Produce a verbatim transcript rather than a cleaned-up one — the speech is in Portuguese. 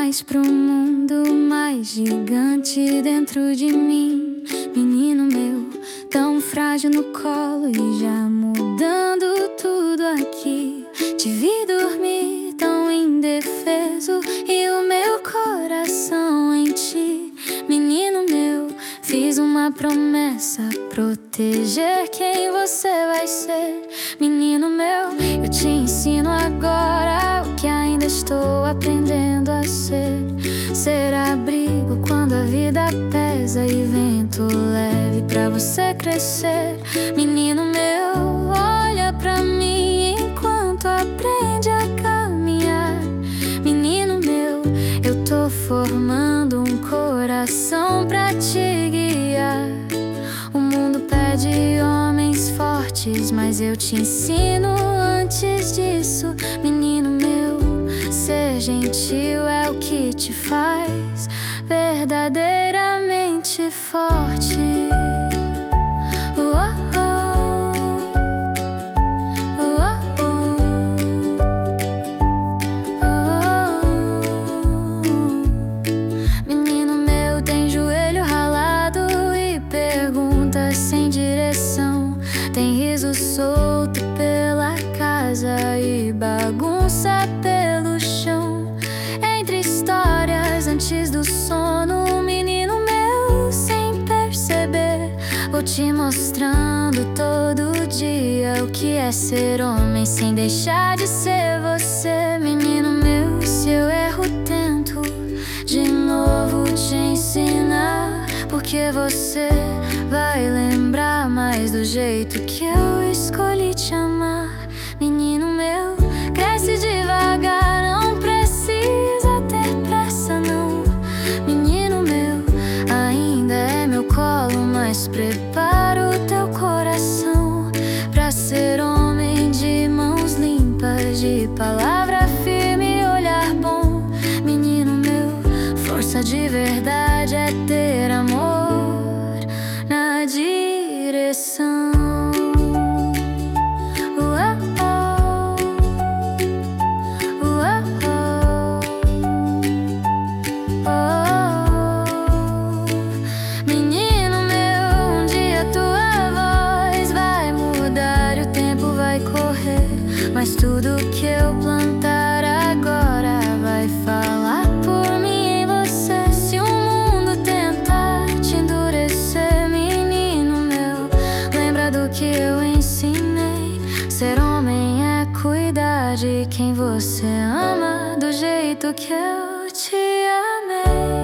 mais pro mundo, mais gigante dentro de mim. Menino meu, tão frágil no colo e já mudando tudo aqui. Te vi dormir tão indefeso e o meu coração em ti. Menino meu, fiz uma promessa, proteger quem você vai ser. Menino meu, eu te ensino agora o que ainda estou aprendendo a ser. Ser abrigo quando a vida pesa e vento leve pra você crescer. Menino meu, olha pra mim enquanto aprende a caminhar. Menino meu, eu tô formando um coração pra te guiar. O mundo pede homens fortes, mas eu te ensino antes disso. Menino meu, ser gentil é o que te faz verdadeiramente forte. Oh, oh, oh, oh. Menino meu, tem joelho ralado e perguntas sem direção. Tem riso solto pela casa e bagunça pelo chão. Entre histórias antes do sono, menino meu, sem perceber, vou te mostrando todo dia o que é ser homem sem deixar de ser você. Menino meu, se eu erro, tento de novo te ensinar, porque você vai lembrar mais do jeito que eu escolhi te amar. Menino meu, cresce devagar, não precisa ter pressa não. Menino meu, ainda é meu colo, mas prepara o teu coração pra ser homem de mãos limpas, de palavra firme e olhar bom. Menino meu, força de verdade é ter amor na direção. Mas tudo que eu plantar agora vai falar por mim e você. Se o mundo tentar te endurecer, menino meu, lembra do que eu ensinei. Ser homem é cuidar de quem você ama do jeito que eu te amei.